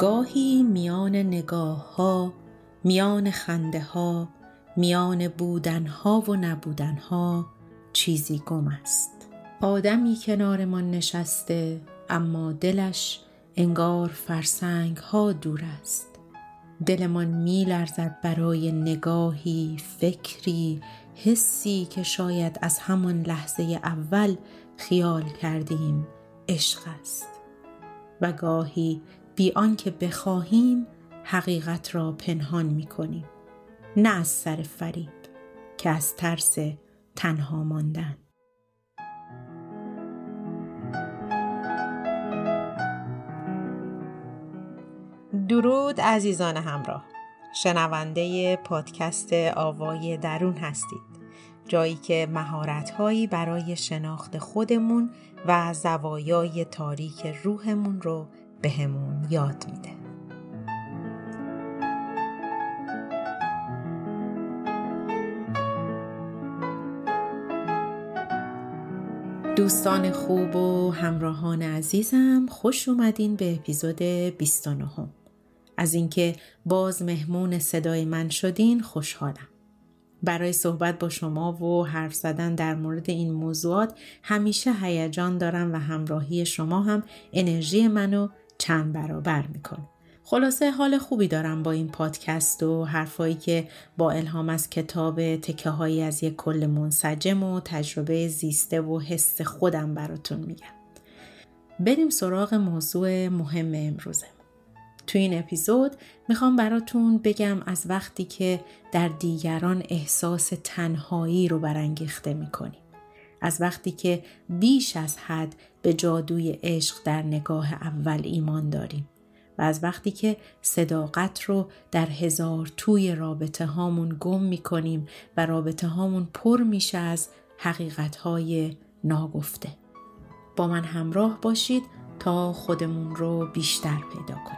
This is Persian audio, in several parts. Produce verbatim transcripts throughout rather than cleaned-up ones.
گاهی میان نگاه ها، میان خنده ها، میان بودن ها و نبودن ها چیزی گم است. آدمی کنارمان نشسته اما دلش انگار فرسنگ ها دور است. دلمان می لرزد برای نگاهی، فکری، حسی که شاید از همان لحظه اول خیال کردیم عشق است. و گاهی بی آنکه بخواهیم حقیقت را پنهان می کنیم، نه از سر فریب که از ترس تنها ماندن. درود عزیزان همراه، شنونده پادکست آوای درون هستید، جایی که مهارت‌هایی برای شناخت خودمون و زوایای تاریک روحمون رو بهمون یاد میده. دوستان خوب و همراهان عزیزم، خوش اومدین به اپیزود بیست و نه. از اینکه باز مهمون صدای من شدین خوشحالم. برای صحبت با شما و حرف زدن در مورد این موضوعات همیشه هیجان دارم و همراهی شما هم انرژی منو چند برابر میکنه. خلاصه حال خوبی دارم با این پادکست و حرفایی که با الهام از کتاب تکه هایی از یک کل منسجم و تجربه زیسته و حس خودم براتون میگم. بریم سراغ موضوع مهم امروزه. تو این اپیزود میخوام براتون بگم از وقتی که در دیگران احساس تنهایی رو برانگیخته میکنیم، از وقتی که بیش از حد به جادوی عشق در نگاه اول ایمان داریم و از وقتی که صداقت رو در هزار توی رابطه هامون گم میکنیم و رابطه هامون پر میشه از حقیقت های ناگفته. با من همراه باشید تا خودمون رو بیشتر پیدا کنیم.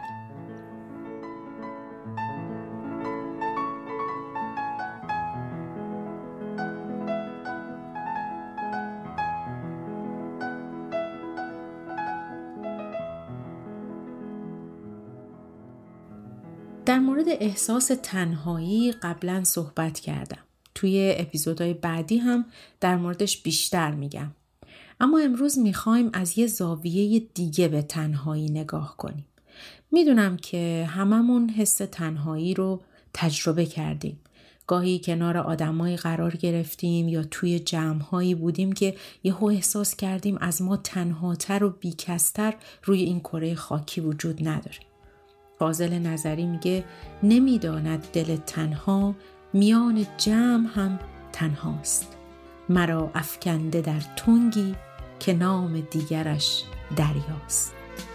در مورد احساس تنهایی قبلا صحبت کردم. توی اپیزودهای بعدی هم در موردش بیشتر میگم. اما امروز میخوایم از یه زاویه دیگه به تنهایی نگاه کنیم. میدونم که هممون حس تنهایی رو تجربه کردیم. گاهی کنار آدمایی قرار گرفتیم یا توی جمعهایی بودیم که یهو احساس کردیم از ما تنهاتر و بیکستر روی این کره خاکی وجود نداره. فاضل نظری میگه نمیداند دل تنها میان جمع هم تنهاست. مرا افکنده در تنگی که نام دیگرش دریاست.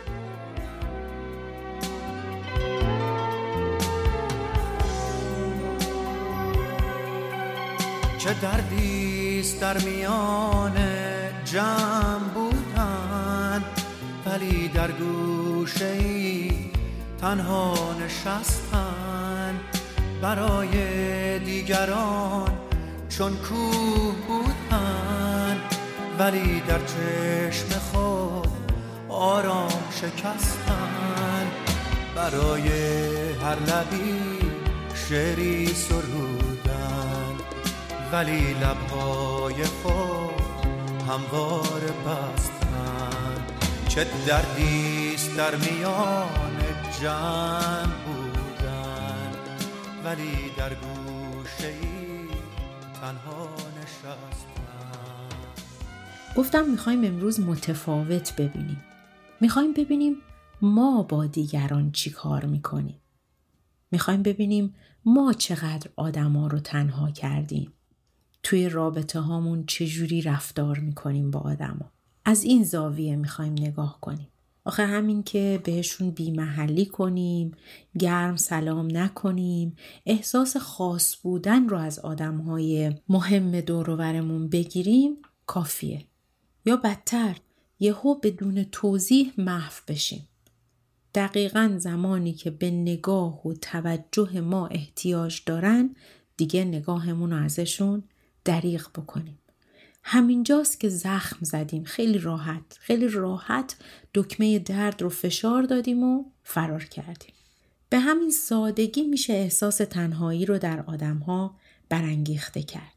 چه دردیست در میان جمع بودن، ولی در گوشه‌ای تنها نشستن. برای دیگران چون کوه بودن، ولی در چشم خود آرام شکستن. برای هر لبی شعری سرودن، ولی لبهای خود همواره بستن. چه دردیست در میان جمع بودن، ولی در گوشه‌ای تنها نشستن. گفتم میخوایم امروز متفاوت ببینیم. میخوایم ببینیم ما با دیگران چی کار میکنیم. میخوایم ببینیم ما چقدر آدما رو تنها کردیم. توی رابطه هامون چجوری رفتار میکنیم با آدما. از این زاویه میخوایم نگاه کنیم. آخه همین که بهشون بی‌محلی کنیم، گرم سلام نکنیم، احساس خاص بودن رو از آدم‌های مهم دور و برمون بگیریم کافیه. یا بدتر یهو بدون توضیح محو بشیم. دقیقاً زمانی که به نگاه و توجه ما احتیاج دارن دیگه نگاهمون رو ازشون دریغ بکنیم. همینجاست که زخم زدیم، خیلی راحت خیلی راحت دکمه درد رو فشار دادیم و فرار کردیم. به همین سادگی میشه احساس تنهایی رو در آدم‌ها برانگیخته کرد.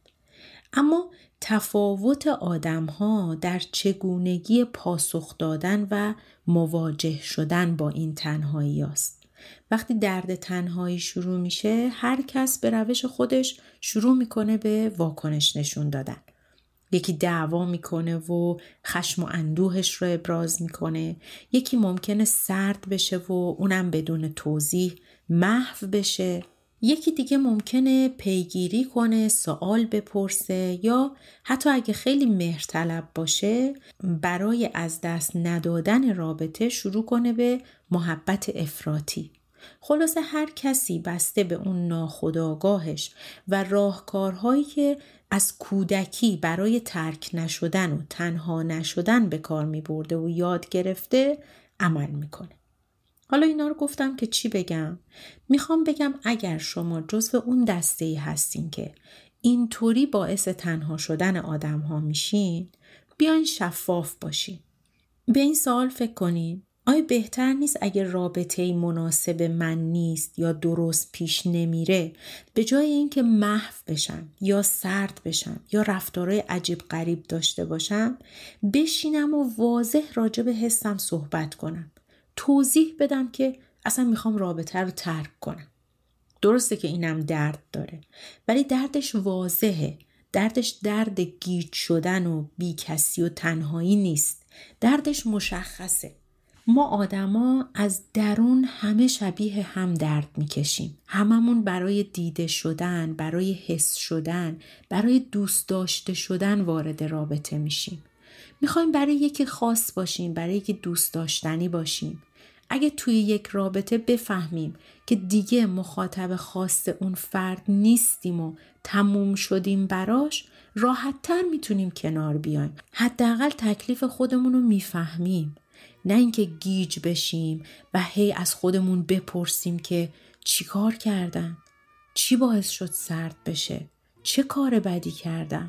اما تفاوت آدم‌ها در چگونگی پاسخ دادن و مواجه شدن با این تنهایی است. وقتی درد تنهایی شروع میشه، هر کس به روش خودش شروع میکنه به واکنش نشون دادن. یکی دعوا میکنه و خشم و اندوهش رو ابراز میکنه. یکی ممکنه سرد بشه و اونم بدون توضیح محو بشه. یکی دیگه ممکنه پیگیری کنه، سوال بپرسه یا حتی اگه خیلی مهرطلب باشه برای از دست ندادن رابطه شروع کنه به محبت افراطی. خلاصه هر کسی بسته به اون ناخودآگاهش و راهکارهایی که از کودکی برای ترک نشدن و تنها نشدن به کار می برده و یاد گرفته عمل میکنه. حالا اینا رو گفتم که چی بگم؟ میخوام بگم اگر شما جزو اون دسته‌ای هستین که اینطوری باعث تنها شدن آدم ها میشین، بیاین شفاف باشین. به این سوال فکر کنین: آیا بهتر نیست اگر رابطه‌ای مناسب من نیست یا درست پیش نمیره، به جای اینکه محو بشم یا سرد بشم یا رفتارهای عجیب غریب داشته باشم، بشینم و واضح راجع به حسم صحبت کنم، توضیح بدم که اصلا میخوام رابطه رو ترک کنم. درسته که اینم درد داره، ولی دردش واضحه. دردش درد گیج شدن و بیکسی و تنهایی نیست. دردش مشخصه. ما آدما از درون همه شبیه هم درد میکشیم. هممون برای دیده شدن، برای حس شدن، برای دوست داشته شدن وارد رابطه میشیم. میخوایم برای یکی خاص باشیم، برای یکی دوست داشتنی باشیم. اگه توی یک رابطه بفهمیم که دیگه مخاطب خاص اون فرد نیستیم و تموم شدیم براش، راحت‌تر میتونیم کنار بیایم. حداقل تکلیف خودمون رو میفهمیم. نه اینکه گیج بشیم و هی از خودمون بپرسیم که چی کار کردم؟ چی باعث شد سرد بشه؟ چه کار بدی کردم؟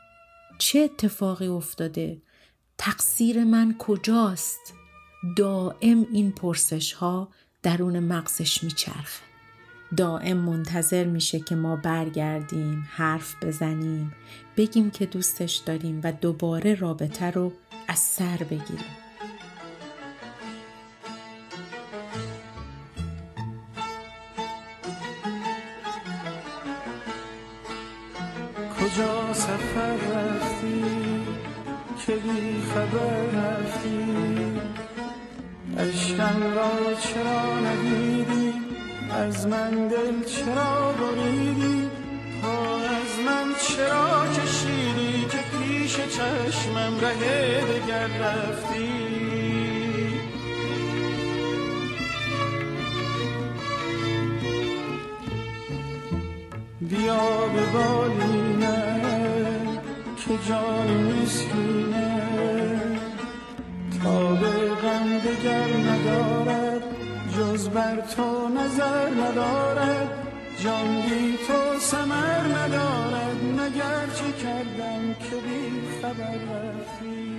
چه اتفاقی افتاده؟ تقصیر من کجاست؟ دائم این پرسش ها درون مغزش میچرخه. دائم منتظر میشه که ما برگردیم، حرف بزنیم، بگیم که دوستش داریم و دوباره رابطه رو از سر بگیریم. کجا سفر رفتی که بی خبر رفتی؟ عشقم را چرا ندیدی؟ از من دل چرا بریدی؟ پا از من چرا کشیدی که پیش چشمم ره دگر رفتی؟ بیا به بالینه که جان مسکینه تا به غم دگر ندارد، جز بر تو نظر ندارد، جان بی تو ثمر ندارد، مگر چه کردم که بی خبر رفتی؟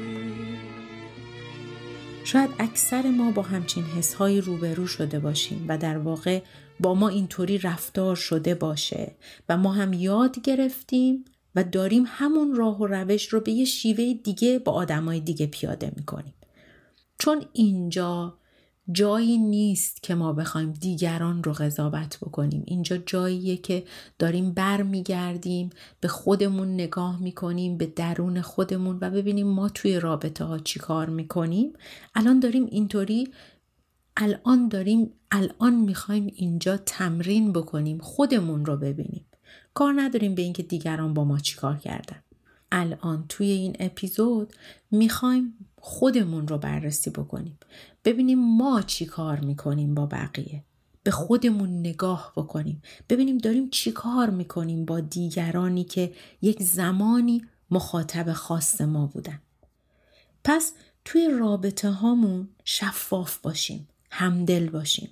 شاید اکثر ما با همچین حس‌هایی روبرو شده باشیم و در واقع با ما اینطوری رفتار شده باشه و ما هم یاد گرفتیم و داریم همون راه و روش رو به یه شیوه دیگه با آدمای دیگه پیاده میکنیم. چون اینجا جایی نیست که ما بخوایم دیگران رو قضاوت بکنیم. اینجا جاییه که داریم بر میگردیم، به خودمون نگاه میکنیم، به درون خودمون و ببینیم ما توی رابطه ها چی کار میکنیم. الان داریم اینطوری الان داریم الان میخوایم اینجا تمرین بکنیم، خودمون رو ببینیم. کار نداریم به اینکه دیگران با ما چی کار کردن. الان توی این اپیزود میخوایم خودمون رو بررسی بکنیم، ببینیم ما چی کار میکنیم با بقیه، به خودمون نگاه بکنیم، ببینیم داریم چی کار میکنیم با دیگرانی که یک زمانی مخاطب خاص ما بودن. پس توی رابطه هامون شفاف باشیم، همدل باشیم،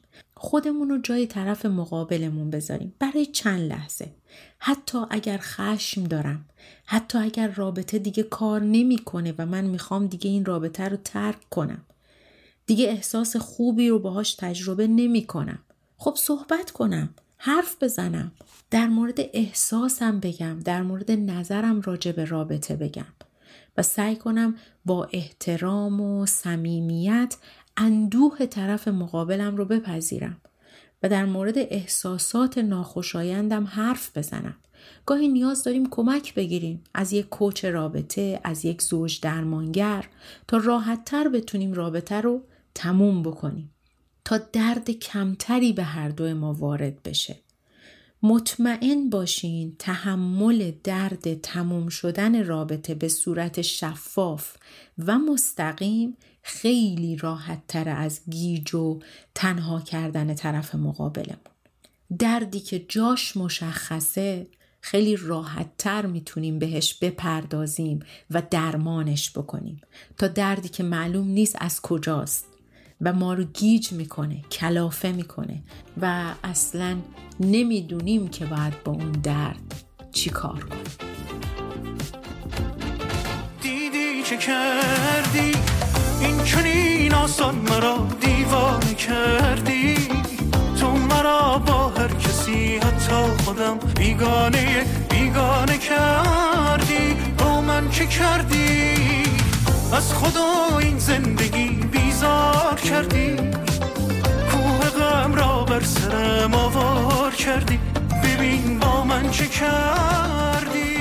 خودمون رو جای طرف مقابلمون بذاریم برای چند لحظه. حتی اگر خشم دارم، حتی اگر رابطه دیگه کار نمی‌کنه و من میخوام دیگه این رابطه رو ترک کنم، دیگه احساس خوبی رو باهاش تجربه نمی‌کنم، خب صحبت کنم، حرف بزنم، در مورد احساسم بگم، در مورد نظرم راجع به رابطه بگم و سعی کنم با احترام و صمیمیت اندوه طرف مقابلم رو بپذیرم و در مورد احساسات ناخوشایندم حرف بزنم. گاهی نیاز داریم کمک بگیریم از یک کوچ رابطه، از یک زوج درمانگر تا راحت‌تر بتونیم رابطه رو تموم بکنیم، تا درد کمتری به هر دوی ما وارد بشه. مطمئن باشین تحمل درد تموم شدن رابطه به صورت شفاف و مستقیم خیلی راحت تر از گیج و تنها کردن طرف مقابلمون. دردی که جاش مشخصه خیلی راحت تر میتونیم بهش بپردازیم و درمانش بکنیم تا دردی که معلوم نیست از کجاست و ما رو گیج میکنه، کلافه میکنه و اصلاً نمیدونیم که باید با اون درد چی کار کنیم. دیدی چه کردی این چنین آسان مرا دیوانه کردی، تو مرا با هر کسی حتی خودم بیگانه بیگانه کردی. با من چه کردی از خدا این زندگی بیزار کردی، کوه غم را بر سرم آوار کردی. ببین با من چه کردی.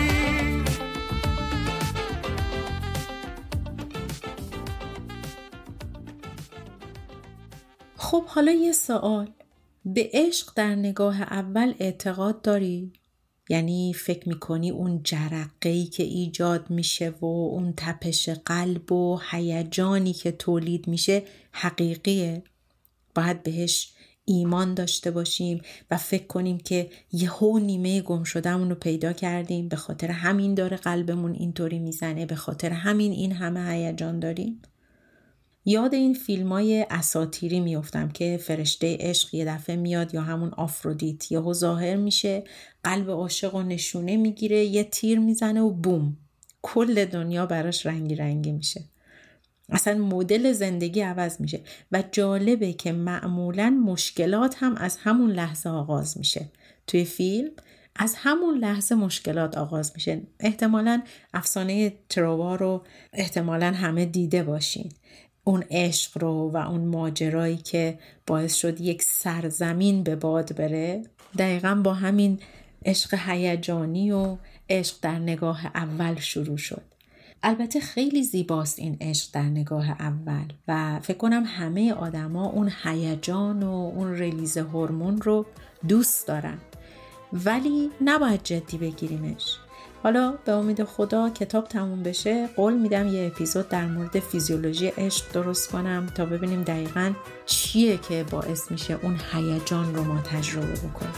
خب حالا یه سوال، به عشق در نگاه اول اعتقاد داری؟ یعنی فکر میکنی اون جرقه‌ای که ایجاد میشه و اون تپش قلب و هیجانی که تولید میشه حقیقیه؟ باید بهش ایمان داشته باشیم و فکر کنیم که یهو نیمه گم شدهمون رو پیدا کردیم، به خاطر همین داره قلبمون اینطوری میزنه، به خاطر همین این همه هیجان داریم؟ یاد این فیلمای اساطیری میافتم که فرشته عشق یه دفعه میاد، یا همون آفرودیت یهو ظاهر میشه، قلب عاشق رو نشونه میگیره، یه تیر میزنه و بوم، کل دنیا براش رنگی رنگی میشه. اصلا مدل زندگی عوض میشه و جالبه که معمولاً مشکلات هم از همون لحظه آغاز میشه. توی فیلم از همون لحظه مشکلات آغاز میشه. احتمالاً افسانه تروا رو احتمالاً همه دیده باشین، اون عشق رو و اون ماجرایی که باعث شد یک سرزمین به باد بره، دقیقاً با همین عشق هیجانی و عشق در نگاه اول شروع شد. البته خیلی زیباست این عشق در نگاه اول و فکر کنم همه آدما اون هیجان و اون ریلیز هورمون رو دوست دارن، ولی نباید جدی بگیریمش. حالا به امید خدا کتاب تموم بشه قول میدم یه اپیزود در مورد فیزیولوژی عشق درست کنم تا ببینیم دقیقاً چیه که باعث میشه اون هیجان رو ما تجربه بکنیم.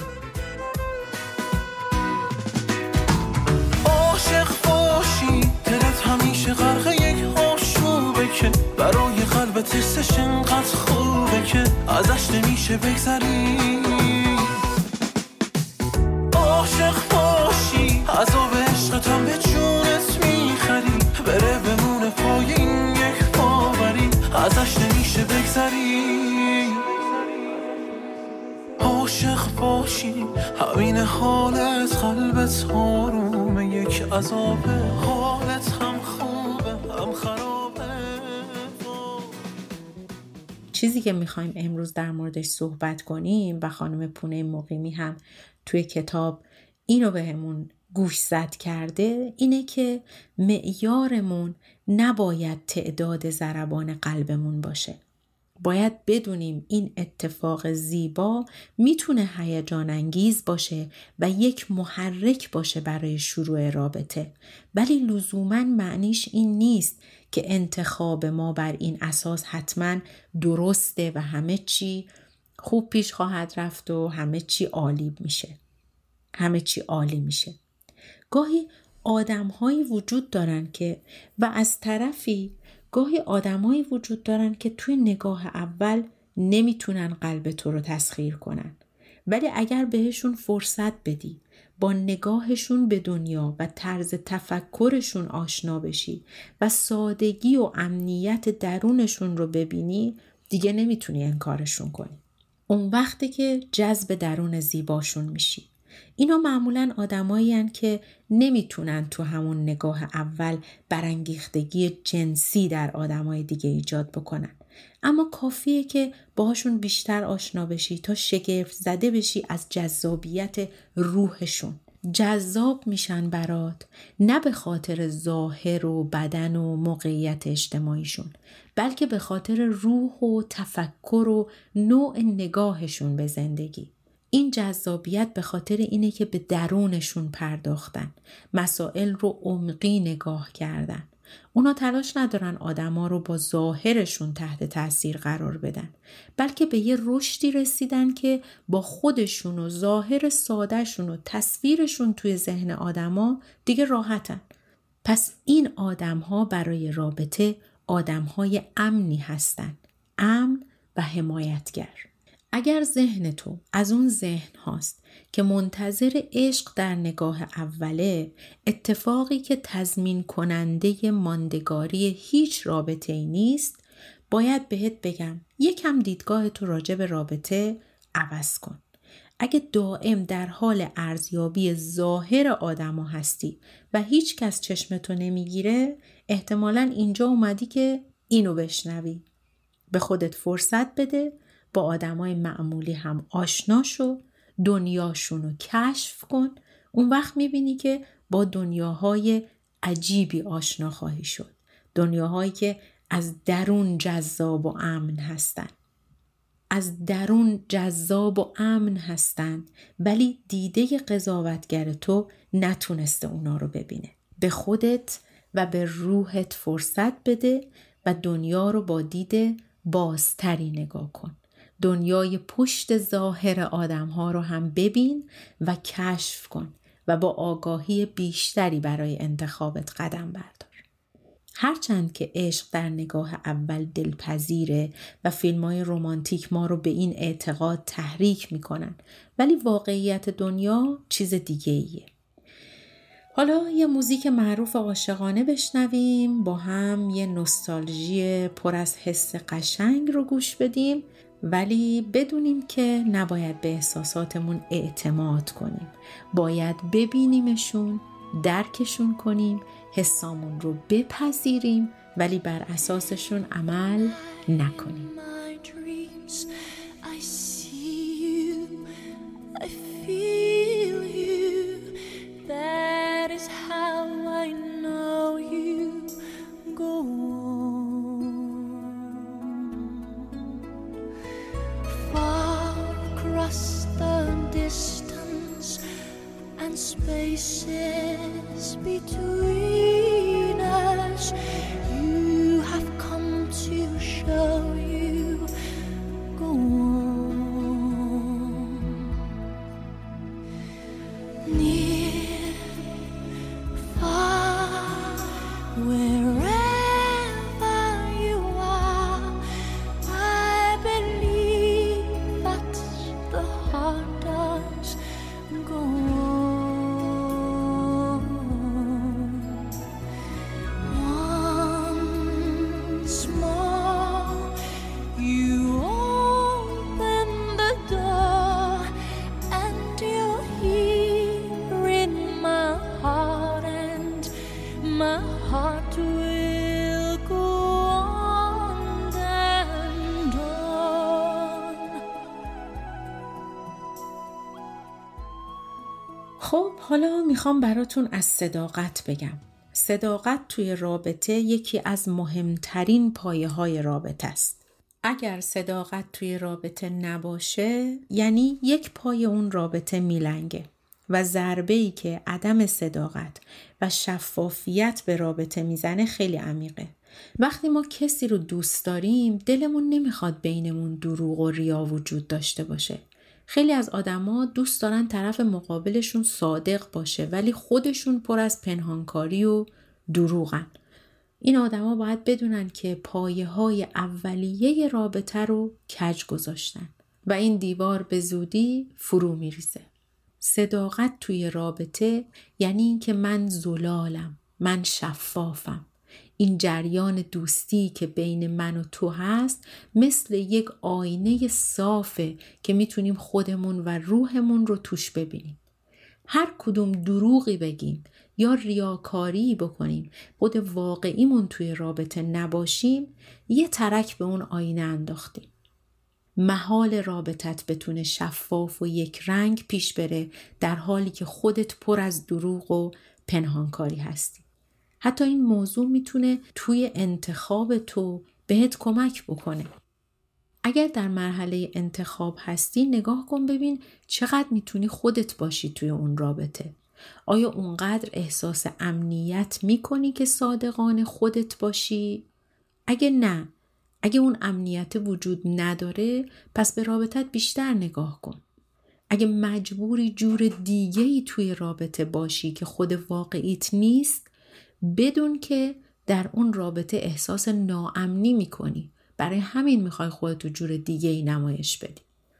عاشق باشی دلت همیشه غرق یک آشوبه که برای قلب ترسش انقدر خوبه که ازش نمیشه بگذری. عاشق باشی عذاب عشقت هم به جونت میخری، بره بمونه پای این یک باوری ازش نمیشه بگذری. عاشق باشی همین حالت قلبت آرومه، یک عذاب حالت هم خوبه هم خرابه. چیزی که میخوایم امروز در موردش صحبت کنیم و خانم پونه مقیمی هم توی کتاب اینو بهمون گوشزد کرده اینه که معیارمون نباید تعداد ضربان قلبمون باشه. باید بدونیم این اتفاق زیبا میتونه هیجان انگیز باشه و یک محرک باشه برای شروع رابطه، ولی لزوماً معنیش این نیست که انتخاب ما بر این اساس حتماً درسته و همه چی خوب پیش خواهد رفت و همه چی عالی میشه. همه چی عالی میشه. گاهی آدم‌هایی وجود دارن که و از طرفی گاهی آدم‌هایی وجود دارن که توی نگاه اول نمیتونن قلب تو رو تسخیر کنن. ولی اگر بهشون فرصت بدی، با نگاهشون به دنیا و طرز تفکرشون آشنا بشی و سادگی و امنیت درونشون رو ببینی، دیگه نمیتونی انکارشون کنی. اون وقتی که جذب درون زیباشون میشی. اینا معمولاً آدمایی هن که نمیتونن تو همون نگاه اول برانگیختگی جنسی در آدمای دیگه ایجاد بکنن. اما کافیه که باهاشون بیشتر آشنا بشی تا شگفت زده بشی از جذابیت روحشون. جذاب میشن برات نه به خاطر ظاهر و بدن و موقعیت اجتماعیشون، بلکه به خاطر روح و تفکر و نوع نگاهشون به زندگی. این جذابیت به خاطر اینه که به درونشون پرداختن، مسائل رو عمقی نگاه کردن. اونا تلاش ندارن آدما رو با ظاهرشون تحت تاثیر قرار بدن، بلکه به یه رشدی رسیدن که با خودشون و ظاهر سادهشون و تصویرشون توی ذهن آدما دیگه راحتن. پس این آدمها برای رابطه آدمهای امنی هستن، امن و حمایتگر. اگر ذهن تو از اون ذهن هاست که منتظر عشق در نگاه اوله، اتفاقی که تضمین کننده ماندگاری هیچ رابطه ای نیست، باید بهت بگم یکم دیدگاه تو راجع به رابطه عوض کن. اگه دائم در حال ارزیابی ظاهر آدم ها هستی و هیچ کس چشمتو نمیگیره، احتمالاً اینجا اومدی که اینو بشنوی. به خودت فرصت بده، با آدمای معمولی هم آشنا شو، دنیاشونو کشف کن. اون وقت میبینی که با دنیاهای عجیبی آشنا خواهی شد. دنیاهایی که از درون جذاب و امن هستن. از درون جذاب و امن هستن، ولی دیده قضاوتگر تو نتونسته اونا رو ببینه. به خودت و به روحت فرصت بده و دنیا رو با دید بازتری نگاه کن. دنیای پشت ظاهر آدم ها رو هم ببین و کشف کن و با آگاهی بیشتری برای انتخابت قدم بردار. هرچند که عشق در نگاه اول دلپذیره و فیلم‌های رمانتیک ما رو به این اعتقاد تحریک میکنن، ولی واقعیت دنیا چیز دیگه ایه. حالا یه موزیک معروف عاشقانه بشنویم، با هم یه نوستالژی پر از حس قشنگ رو گوش بدیم، ولی بدونیم که نباید به احساساتمون اعتماد کنیم. باید ببینیمشون، درکشون کنیم، حسامون رو بپذیریم، ولی بر اساسشون عمل نکنیم. Spaces between us, you have come to show you. Go on. Near, far, wherever you are, I believe that's the heart does. Go on. خب حالا میخوام براتون از صداقت بگم. صداقت توی رابطه یکی از مهمترین پایه های رابطه است. اگر صداقت توی رابطه نباشه، یعنی یک پای اون رابطه میلنگه و ضربه‌ای که عدم صداقت و شفافیت به رابطه میزنه خیلی عمیقه. وقتی ما کسی رو دوست داریم، دلمون نمیخواد بینمون دروغ و ریا وجود داشته باشه. خیلی از آدما دوست دارن طرف مقابلشون صادق باشه، ولی خودشون پر از پنهانکاری و دروغن. این آدما باید بدونن که پایه های اولیه رابطه رو کج گذاشتن و این دیوار به زودی فرو میریزه. صداقت توی رابطه یعنی این که من زلالم، من شفافم. این جریان دوستی که بین من و تو هست مثل یک آینه صافه که میتونیم خودمون و روحمون رو توش ببینیم. هر کدوم دروغی بگیم یا ریاکاری بکنیم، خود واقعیمون توی رابطه نباشیم، یه ترک به اون آینه انداختیم. محال رابطت بتونه شفاف و یک رنگ پیش بره در حالی که خودت پر از دروغ و پنهانکاری هستی. حتی این موضوع میتونه توی انتخاب تو بهت کمک بکنه. اگر در مرحله انتخاب هستی نگاه کن ببین چقدر میتونی خودت باشی توی اون رابطه. آیا اونقدر احساس امنیت میکنی که صادقانه خودت باشی؟ اگه نه، اگه اون امنیت وجود نداره پس به رابطت بیشتر نگاه کن. اگه مجبوری جور دیگه‌ای توی رابطه باشی که خود واقعیت نیست، بدون که در اون رابطه احساس ناامنی میکنی، برای همین میخوای خودتو جور دیگه‌ای نمایش بدی.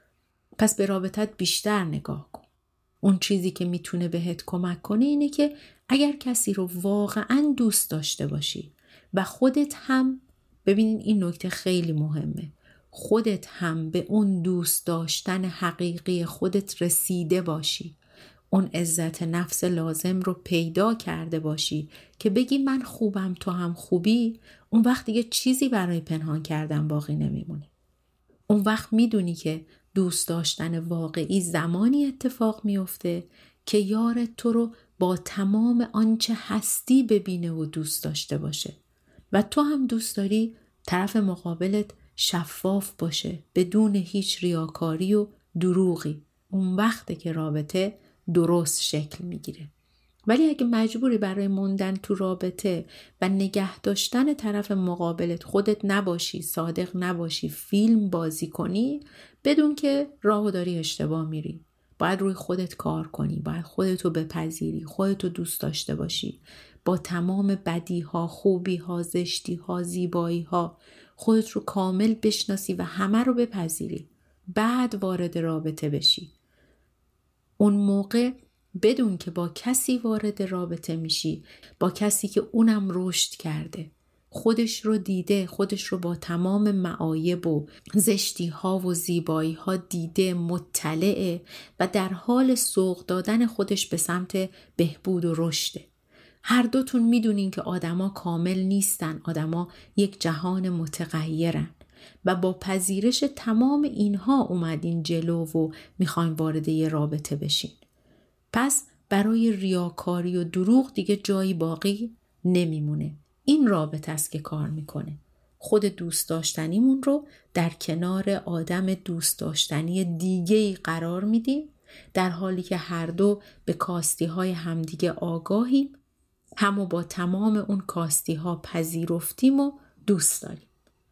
پس به رابطت بیشتر نگاه کن. اون چیزی که میتونه بهت کمک کنه اینه که اگر کسی رو واقعاً دوست داشته باشی و خودت هم، ببینین این نکته خیلی مهمه، خودت هم به اون دوست داشتن حقیقی خودت رسیده باشی، اون عزت نفس لازم رو پیدا کرده باشی که بگی من خوبم تو هم خوبی، اون وقت دیگه چیزی برای پنهان کردن باقی نمیمونه. اون وقت میدونی که دوست داشتن واقعی زمانی اتفاق میفته که یارت تو رو با تمام آنچه هستی ببینه و دوست داشته باشه و تو هم دوست داری طرف مقابلت شفاف باشه بدون هیچ ریاکاری و دروغی. اون وقته که رابطه درست شکل میگیره. ولی اگه مجبوری برای موندن تو رابطه و نگه داشتن طرف مقابلت خودت نباشی، صادق نباشی، فیلم بازی کنی، بدون که راهو داری اشتباه میری. باید روی خودت کار کنی، باید خودتو بپذیری، خودتو دوست داشته باشی، با تمام بدیها، خوبیها، زشتیها، زیباییها خودت رو کامل بشناسی و همه رو بپذیری. بعد وارد رابطه بشی. اون موقع بدون که با کسی وارد رابطه میشی، با کسی که اونم رشد کرده، خودش رو دیده، خودش رو با تمام معایب و زشتی ها و زیبایی ها دیده، مطلعه و در حال سوق دادن خودش به سمت بهبود و رشده. هر دوتون میدونین که آدما کامل نیستن، آدما یک جهان متغیرن و با پذیرش تمام اینها اومدین جلو و میخواین وارد یه رابطه بشین. پس برای ریاکاری و دروغ دیگه جایی باقی نمیمونه. این رابطه است که کار میکنه. خود دوست داشتنیمون رو در کنار آدم دوست داشتنی دیگه‌ای قرار میدیم، در حالی که هر دو به کاستی های همدیگه آگاهیم، همو با تمام اون کاستی ها پذیرفتیم و دوست داریم.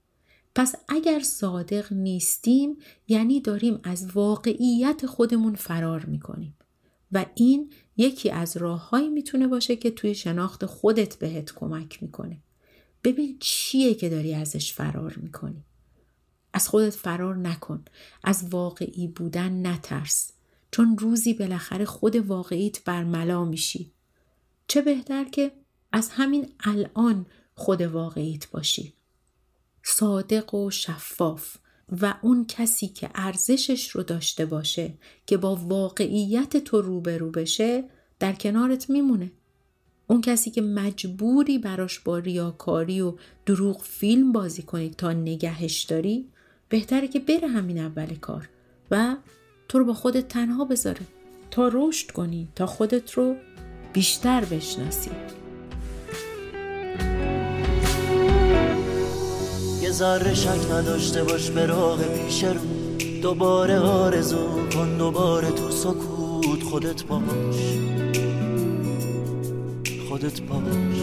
پس اگر صادق نیستیم یعنی داریم از واقعیت خودمون فرار میکنیم و این یکی از راههایی میتونه باشه که توی شناخت خودت بهت کمک میکنه. ببین چیه که داری ازش فرار میکنی. از خودت فرار نکن. از واقعی بودن نترس. چون روزی بالاخره خود واقعیت برملا میشی. چه بهتر که از همین الان خود واقعیت باشی. صادق و شفاف و اون کسی که ارزشش رو داشته باشه که با واقعیت تو روبرو بشه در کنارت میمونه. اون کسی که مجبوری براش با ریاکاری و دروغ فیلم بازی کنی تا نگهش داری، بهتره که بره همین اول کار و تو رو با خودت تنها بذاره تا رشد کنی، تا خودت رو بیشتر بشناسی. یه ذره شک نداشته باش به راه پیش رو، دوباره آرزو کن، دوباره تو سکوت خودت باش، خودت باش.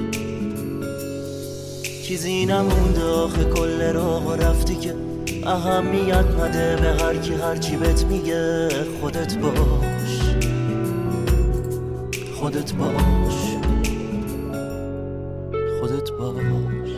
چیزی نمونده آخه کل راه رفتی که اهمیت نده به هر کی هر چی بهت میگه. خودت باش، خودت باش، خودت خودت باش.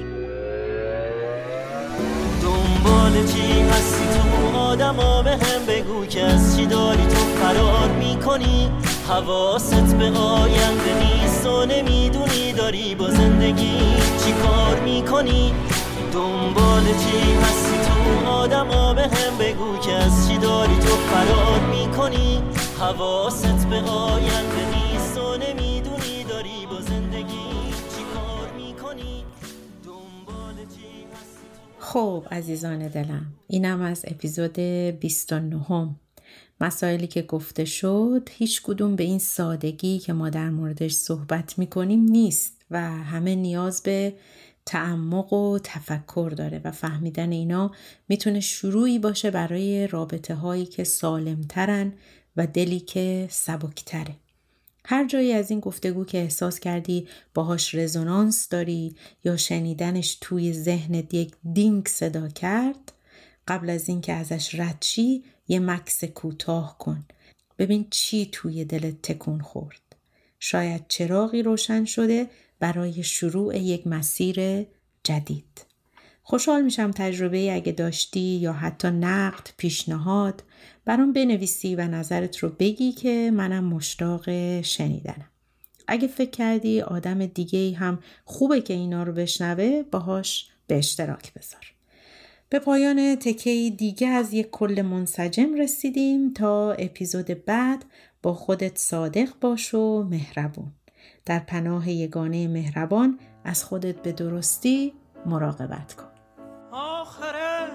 دنبال چی هستی تو آدم ها به هم بگو که از چی داری تو فرار میکنی. حواست به آینده نیست و نمیدونی داری با زندگی چی کار میکنی. دنبال چی هستی تو آدم ها به هم بگو که از چی داری تو فرار میکنی. حواست به آینده نیست و نمیدونی داری با زندگی چی کار میکنی. دنبال چی هستی تو... خب عزیزان دلم، اینم از اپیزود بیست و نه. مسائلی که گفته شد هیچ کدوم به این سادگی که ما در موردش صحبت میکنیم نیست و همه نیاز به تعمق و تفکر داره و فهمیدن اینا میتونه شروعی باشه برای رابطه هایی که سالمترن و دلی که سبکتره. هر جایی از این گفتگو که احساس کردی باهاش رزونانس داری یا شنیدنش توی ذهنت یک دینگ صدا کرد، قبل از این که ازش رد شی یه مکث کوتاه کن. ببین چی توی دلت تکون خورد. شاید چراغی روشن شده برای شروع یک مسیر جدید. خوشحال میشم تجربه اگه داشتی یا حتی نقد، پیشنهاد برام بنویسی و نظرت رو بگی که منم مشتاق شنیدنم. اگه فکر کردی آدم دیگه‌ای هم خوبه که اینا رو بشنوه، باهاش به اشتراک بذار. به پایان تکه‌ای دیگه از یک کل منسجم رسیدیم. تا اپیزود بعد با خودت صادق باش و مهربون. در پناه یگانه مهربان از خودت به درستی مراقبت کن. آخر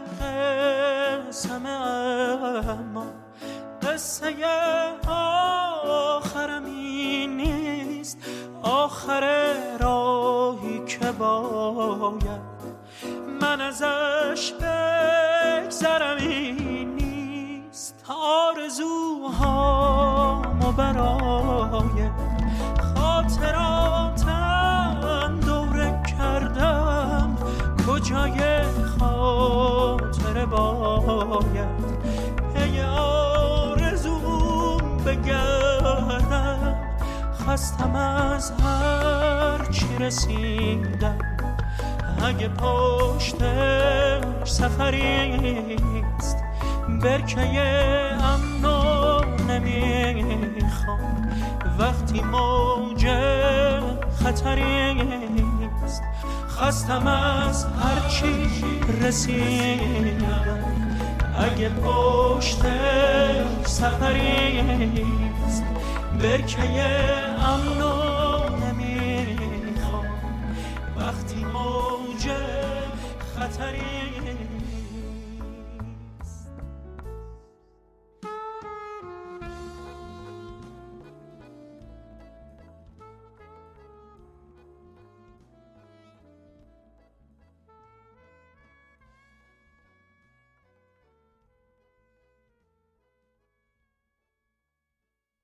قسم اما قصه آخرم این نیست. آخر راهی که باید من ازش بگذرم این نیست. آرزوهامو برای خاطراتم دوره کردم. کجای خاطر باید پی آرزوم بگردم. خستم از هر چی رسیدم. اگه پشتش سفریست برکه امنو نمیخوام. وقتی موج خطریست خستم از هر چی رسیدم. اگه پشتش سفریست برکه امنو نمیخوام. وقتی موج خطری